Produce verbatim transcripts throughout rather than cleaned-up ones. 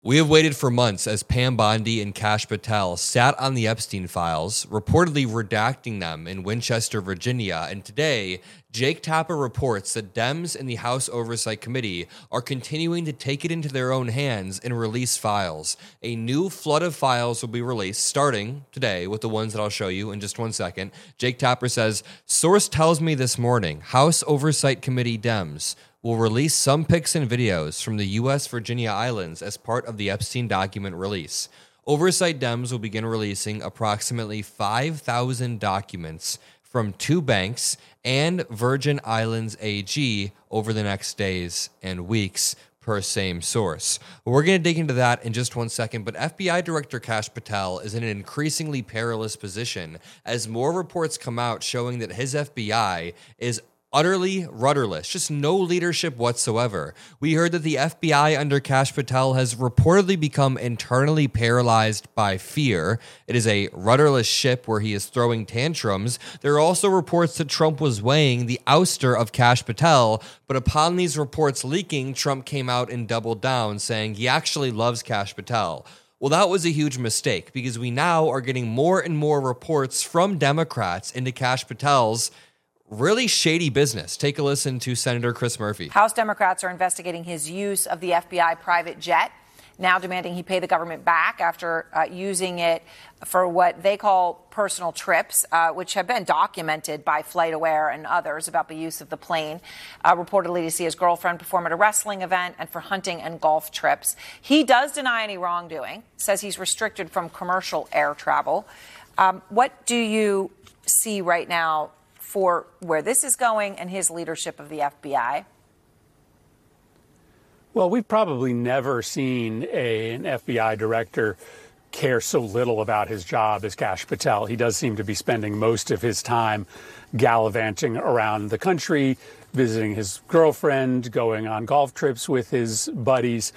We have waited for months as Pam Bondi and Kash Patel sat on the Epstein files, reportedly redacting them in Winchester, Virginia, and today, Jake Tapper reports that Dems in the House Oversight Committee are continuing to take it into their own hands and release files. A new flood of files will be released starting today with the ones that I'll show you in just one second. Jake Tapper says, source tells me this morning, House Oversight Committee Dems will release some pics and videos from the U S Virginia Islands as part of the Epstein document release. Oversight Dems will begin releasing approximately five thousand documents from two banks and Virgin Islands A G over the next days and weeks, per same source. We're going to dig into that in just one second, but F B I Director Kash Patel is in an increasingly perilous position as more reports come out showing that his F B I is utterly rudderless, just no leadership whatsoever. We heard that the F B I under Kash Patel has reportedly become internally paralyzed by fear. It is a rudderless ship where he is throwing tantrums. There are also reports that Trump was weighing the ouster of Kash Patel, but upon these reports leaking, Trump came out and doubled down, saying he actually loves Kash Patel. Well, that was a huge mistake because we now are getting more and more reports from Democrats into Kash Patel's really shady business. Take a listen to Senator Chris Murphy. House Democrats are investigating his use of the F B I private jet, now demanding he pay the government back after uh, using it for what they call personal trips, uh, which have been documented by FlightAware and others about the use of the plane, uh, reportedly to see his girlfriend perform at a wrestling event and for hunting and golf trips. He does deny any wrongdoing, says he's restricted from commercial air travel. Um, what do you see right now for where this is going and his leadership of the F B I? Well, we've probably never seen a, an F B I director care so little about his job as Kash Patel. He does seem to be spending most of his time gallivanting around the country, visiting his girlfriend, going on golf trips with his buddies,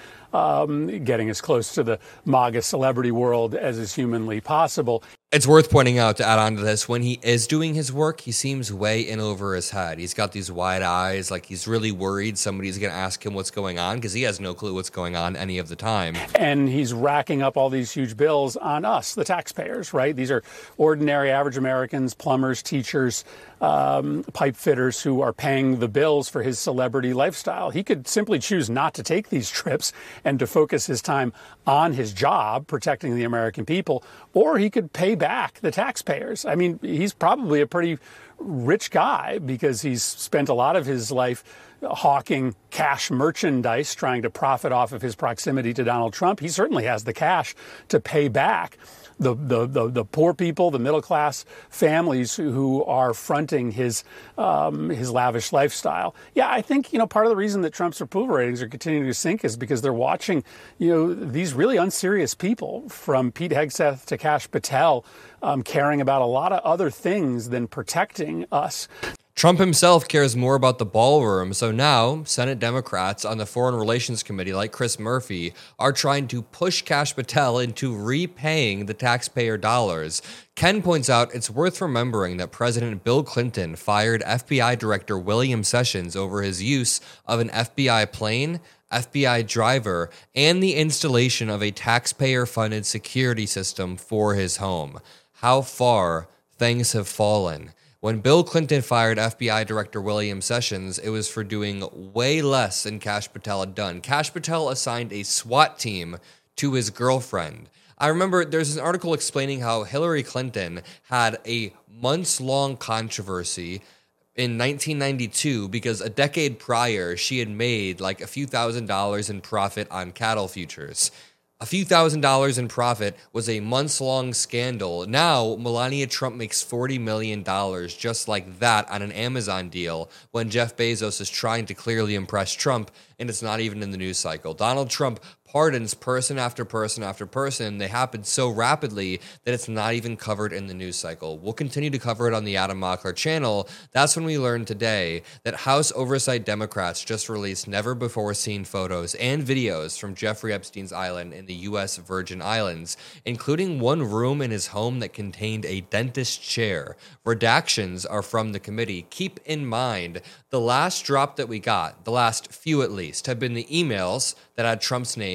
um, getting as close to the MAGA celebrity world as is humanly possible. It's worth pointing out, to add on to this, when he is doing his work, he seems way in over his head. He's got these wide eyes, like he's really worried somebody's going to ask him what's going on, because he has no clue what's going on any of the time. And he's racking up all these huge bills on us, the taxpayers, right? These are ordinary, average Americans, plumbers, teachers, um, pipe fitters who are paying the bills for his celebrity lifestyle. He could simply choose not to take these trips and to focus his time on his job, protecting the American people, or he could pay back the taxpayers. I mean, he's probably a pretty rich guy because he's spent a lot of his life hawking cash merchandise, trying to profit off of his proximity to Donald Trump. He certainly has the cash to pay back the the the, the poor people, the middle class families who, who are fronting his um, his lavish lifestyle. Yeah, I think, you know, part of the reason that Trump's approval ratings are continuing to sink is because they're watching, you know, these really unserious people, from Pete Hegseth to Kash Patel, um, caring about a lot of other things than protecting us. Trump himself cares more about the ballroom, so now Senate Democrats on the Foreign Relations Committee, like Chris Murphy, are trying to push Kash Patel into repaying the taxpayer dollars. Ken points out it's worth remembering that President Bill Clinton fired F B I Director William Sessions over his use of an F B I plane, F B I driver, and the installation of a taxpayer-funded security system for his home. How far things have fallen. When Bill Clinton fired F B I Director William Sessions, it was for doing way less than Kash Patel had done. Kash Patel assigned a SWAT team to his girlfriend. I remember there's an article explaining how Hillary Clinton had a months-long controversy in nineteen ninety-two because a decade prior, she had made like a few thousand dollars in profit on cattle futures. A few thousand dollars in profit was a months-long scandal. Now, Melania Trump makes forty million dollars just like that on an Amazon deal when Jeff Bezos is trying to clearly impress Trump, and it's not even in the news cycle. Donald Trump pardons person after person after person. They happen so rapidly that it's not even covered in the news cycle. We'll continue to cover it on the Adam Mockler channel. That's when we learned today that House Oversight Democrats just released never-before-seen photos and videos from Jeffrey Epstein's island in the U S Virgin Islands, including one room in his home that contained a dentist chair. Redactions are from the committee. Keep in mind, the last drop that we got, the last few at least, have been the emails that had Trump's name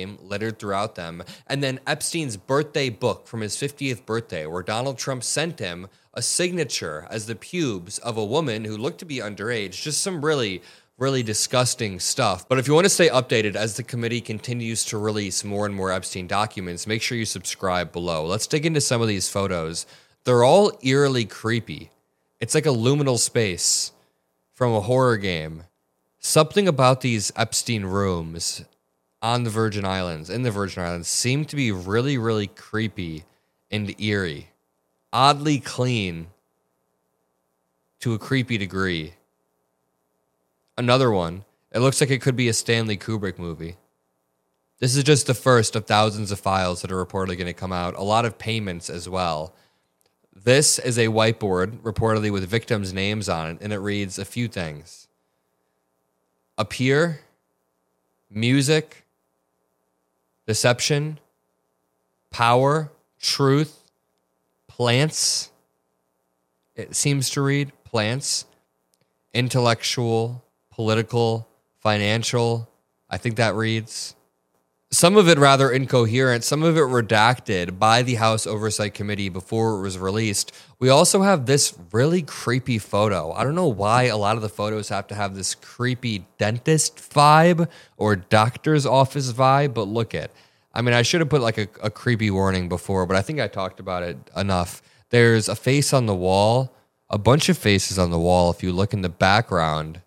name littered throughout them. And then Epstein's birthday book from his fiftieth birthday, where Donald Trump sent him a signature as the pubes of a woman who looked to be underage. Just some really, really disgusting stuff. But if you want to stay updated as the committee continues to release more and more Epstein documents, make sure you subscribe below. Let's dig into some of these photos. They're all eerily creepy. It's like a liminal space from a horror game. Something about these Epstein rooms on the Virgin Islands, in the Virgin Islands, seem to be really, really creepy and eerie. Oddly clean to a creepy degree. Another one, it looks like it could be a Stanley Kubrick movie. This is just the first of thousands of files that are reportedly going to come out. A lot of payments as well. This is a whiteboard, reportedly with victims' names on it, and it reads a few things. Appear, music, deception, power, truth, plants. It seems to read plants, intellectual, political, financial. I think that reads. Some of it rather incoherent, some of it redacted by the House Oversight Committee before it was released. We also have this really creepy photo. I don't know why a lot of the photos have to have this creepy dentist vibe or doctor's office vibe, but look at. I mean, I should have put like a, a creepy warning before, but I think I talked about it enough. There's a face on the wall, a bunch of faces on the wall. If you look in the background,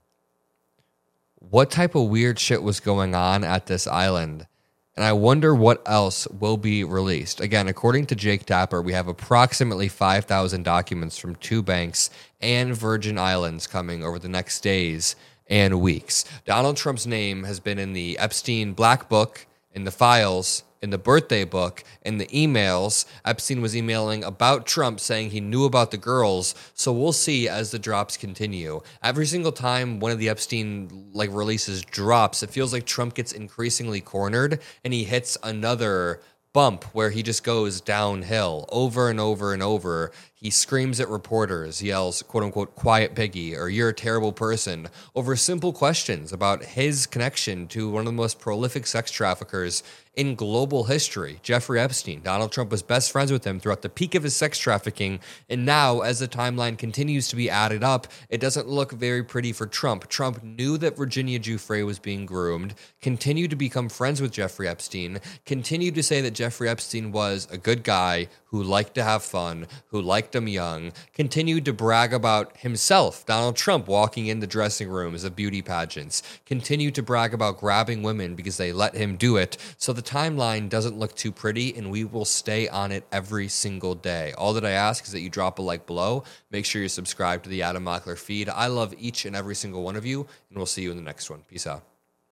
what type of weird shit was going on at this island? And I wonder what else will be released. Again, according to Jake Tapper, we have approximately five thousand documents from two banks and Virgin Islands coming over the next days and weeks. Donald Trump's name has been in the Epstein Black Book, in the files, in the birthday book, in the emails. Epstein was emailing about Trump saying he knew about the girls. So we'll see as the drops continue. Every single time one of the Epstein like releases drops, it feels like Trump gets increasingly cornered and he hits another bump where he just goes downhill over and over and over. He screams at reporters, yells, quote unquote, quiet piggy, or you're a terrible person, over simple questions about his connection to one of the most prolific sex traffickers in global history, Jeffrey Epstein. Donald Trump was best friends with him throughout the peak of his sex trafficking. And now, as the timeline continues to be added up, it doesn't look very pretty for Trump. Trump knew that Virginia Giuffre was being groomed, continued to become friends with Jeffrey Epstein, continued to say that Jeffrey Epstein was a good guy who liked to have fun, who liked him young, continued to brag about himself, Donald Trump, walking in the dressing rooms of beauty pageants, continued to brag about grabbing women because they let him do it. So the timeline doesn't look too pretty, and we will stay on it every single day. All that I ask is that you drop a like below. Make sure you subscribe to the Adam Mockler feed. I love each and every single one of you, and we'll see you in the next one. Peace out.